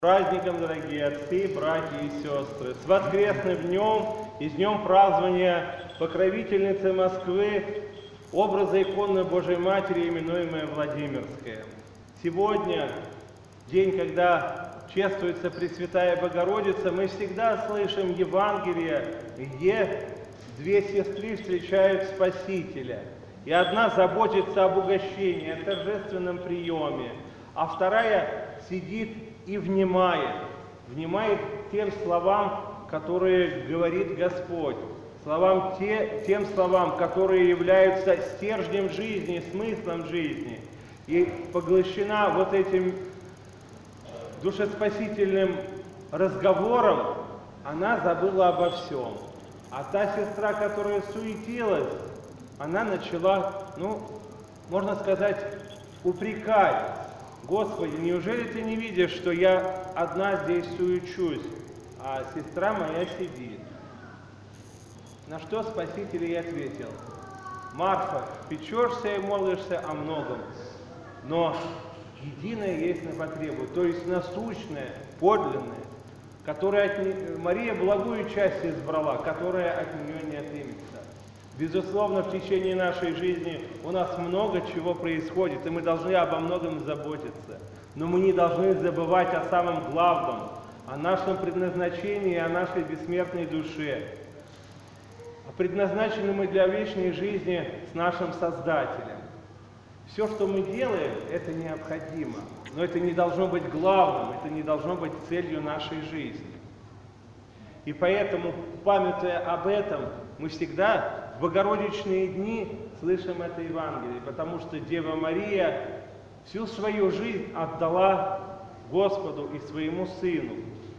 Праздником, дорогие отцы, братья и сестры, с воскресным днем и с днем празднования покровительницы Москвы, образа иконы Божией Матери, именуемая Владимирская. Сегодня, день, когда чествуется Пресвятая Богородица, мы всегда слышим Евангелие, где две сестры встречают Спасителя. И одна заботится об угощении, о торжественном приеме, а вторая сидит и внимает тем словам, которые говорит Господь, тем словам, которые являются стержнем жизни, смыслом жизни. И поглощена вот этим душеспасительным разговором, она забыла обо всем. А та сестра, которая суетилась, она начала, можно сказать, упрекать: «Господи, неужели ты не видишь, что я одна здесь суечусь, а сестра моя сидит?» На что Спаситель ей ответил: «Марфа, печешься и молишься о многом, но единое есть на потребу, то есть насущное, подлинное, которое Мария благую часть избрала, которая от нее не отнимется». Безусловно, в течение нашей жизни у нас много чего происходит, и мы должны обо многом заботиться. Но мы не должны забывать о самом главном, о нашем предназначении, о нашей бессмертной душе. А предназначены мы для вечной жизни с нашим Создателем. Все, что мы делаем, это необходимо, но это не должно быть главным, это не должно быть целью нашей жизни. И поэтому, памятуя об этом, мы всегда в богородичные дни слышим это Евангелие, потому что Дева Мария всю свою жизнь отдала Господу и своему Сыну.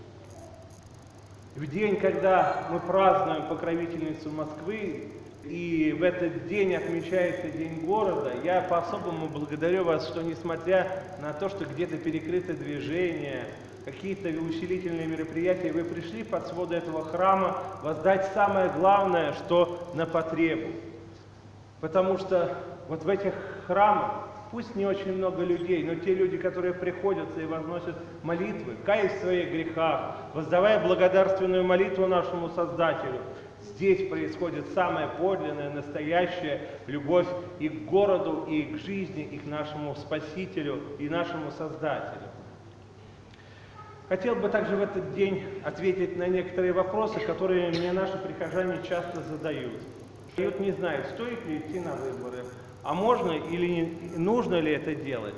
В день, когда мы празднуем покровительницу Москвы, и в этот день отмечается День города, я по-особому благодарю вас, что несмотря на то, что где-то перекрыто движение, какие-то усилительные мероприятия, вы пришли под своды этого храма воздать самое главное, что на потребу. Потому что вот в этих храмах, пусть не очень много людей, но те люди, которые приходят и возносят молитвы, каясь в своих грехах, воздавая благодарственную молитву нашему Создателю, здесь происходит самая подлинная, настоящая любовь и к городу, и к жизни, и к нашему Спасителю, и нашему Создателю. Хотел бы также в этот день ответить на некоторые вопросы, которые мне наши прихожане часто задают. Не знают, стоит ли идти на выборы, а можно или нужно ли это делать.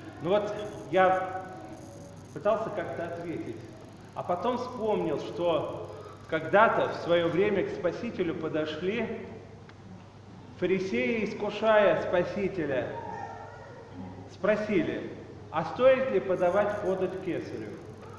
Я пытался как-то ответить, а потом вспомнил, что когда-то в свое время к Спасителю подошли фарисеи, искушая Спасителя, спросили: а стоит ли подавать подать кесарю?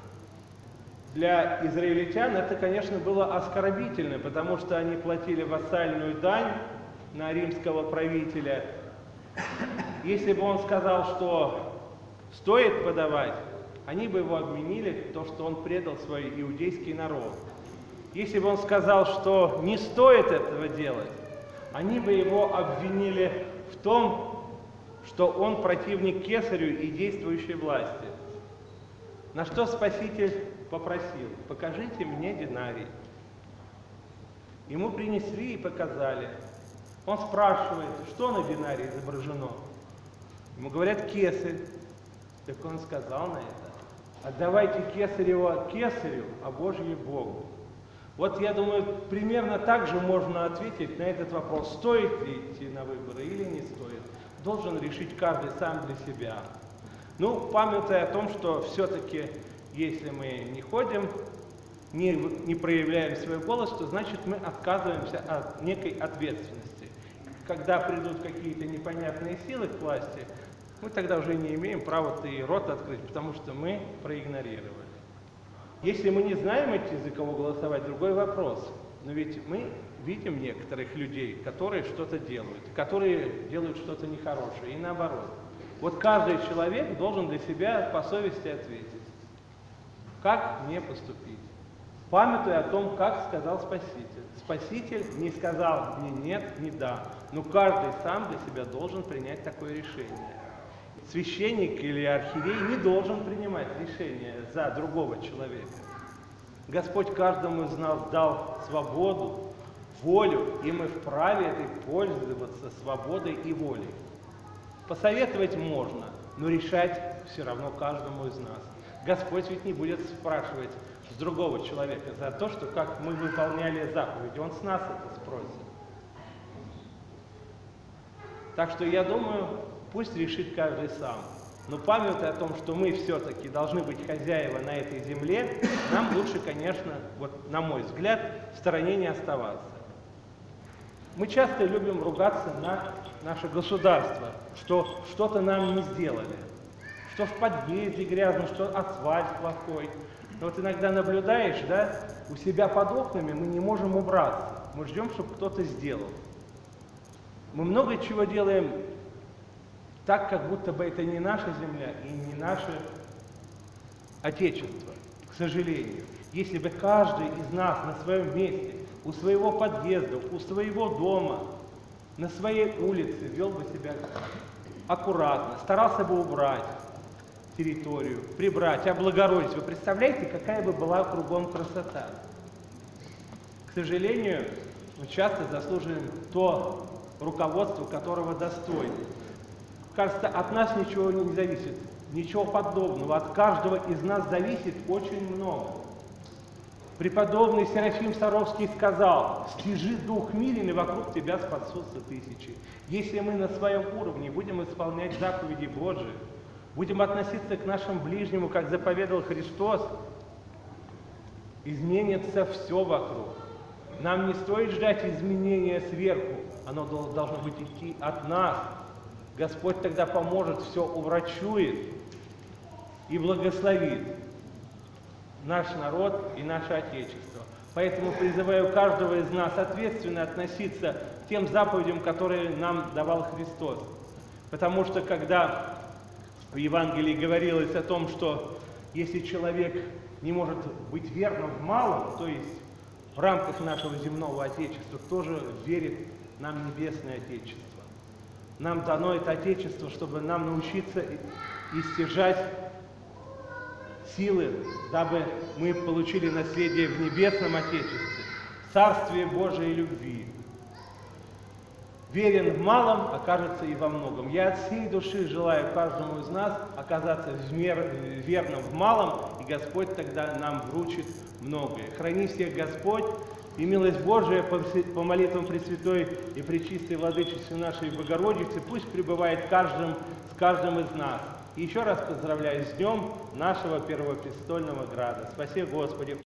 Для израильтян это, конечно, было оскорбительно, потому что они платили вассальную дань на римского правителя. Если бы он сказал, что стоит подавать, они бы его обвинили в том, что он предал свой иудейский народ. Если бы он сказал, что не стоит этого делать, они бы его обвинили в том, что он противник кесарю и действующей власти. На что Спаситель попросил: покажите мне динарий. Ему принесли и показали. Он спрашивает, что на динарии изображено. Ему говорят: кесарь. Так он сказал на это: отдавайте кесарево кесарю, а Божье Богу. Вот я думаю, примерно так же можно ответить на этот вопрос: стоит ли идти на выборы или не стоит. Должен решить каждый сам для себя. Памятуя о том, что все-таки, если мы не ходим, не проявляем свой голос, то значит мы отказываемся от некой ответственности. Когда придут какие-то непонятные силы к власти, мы тогда уже не имеем права-то и рот открыть, потому что мы проигнорировали. Если мы не знаем идти, за кого голосовать, другой вопрос. Но ведь мы видим некоторых людей, которые что-то делают, которые делают что-то нехорошее, и наоборот. Вот каждый человек должен для себя по совести ответить: как мне поступить? Памятуя о том, как сказал Спаситель. Спаситель не сказал ни нет, ни да, но каждый сам для себя должен принять такое решение. Священник или архиерей не должен принимать решения за другого человека. Господь каждому из нас дал свободу, волю, и мы вправе этой пользоваться свободой и волей. Посоветовать можно, но решать все равно каждому из нас. Господь ведь не будет спрашивать с другого человека за то, что как мы выполняли заповеди. Он с нас это спросит. Так что я думаю, пусть решит каждый сам. Но памятуя о том, что мы все-таки должны быть хозяева на этой земле, нам лучше, конечно, вот на мой взгляд, в стороне не оставаться. Мы часто любим ругаться на наше государство, что что-то нам не сделали, что в подъезде грязно, что асфальт плохой. Но вот иногда наблюдаешь, да, у себя под окнами мы не можем убраться, мы ждем, чтобы кто-то сделал. Мы много чего делаем так, как будто бы это не наша земля и не наше Отечество, к сожалению. Если бы каждый из нас на своем месте, у своего подъезда, у своего дома, на своей улице вел бы себя аккуратно, старался бы убрать территорию, прибрать, облагородить. Вы представляете, какая бы была кругом красота? К сожалению, мы часто заслуживаем то руководство, которого достойны. Кажется, от нас ничего не зависит, ничего подобного. От каждого из нас зависит очень много. Преподобный Серафим Саровский сказал: «Стяжи дух мирен, и вокруг тебя спасутся тысячи». Если мы на своем уровне будем исполнять заповеди Божии, будем относиться к нашему ближнему, как заповедовал Христос, изменится все вокруг. Нам не стоит ждать изменения сверху, оно должно быть идти от нас. Господь тогда поможет, все уврачует и благословит наш народ и наше Отечество. Поэтому призываю каждого из нас ответственно относиться к тем заповедям, которые нам давал Христос. Потому что когда в Евангелии говорилось о том, что если человек не может быть верным в малом, то есть в рамках нашего земного Отечества, тоже верит нам Небесное Отечество. Нам дано это Отечество, чтобы нам научиться истяжать силы, дабы мы получили наследие в Небесном Отечестве, Царствие Божией любви. Верен в малом, окажется и во многом. Я от всей души желаю каждому из нас оказаться верным в малом, и Господь тогда нам вручит многое. Храни всех Господь, и милость Божия по молитвам Пресвятой и Пречистой Владычицы нашей Богородицы пусть пребывает с каждым из нас. И еще раз поздравляю с днем нашего Первопрестольного Града. Спаси Господи!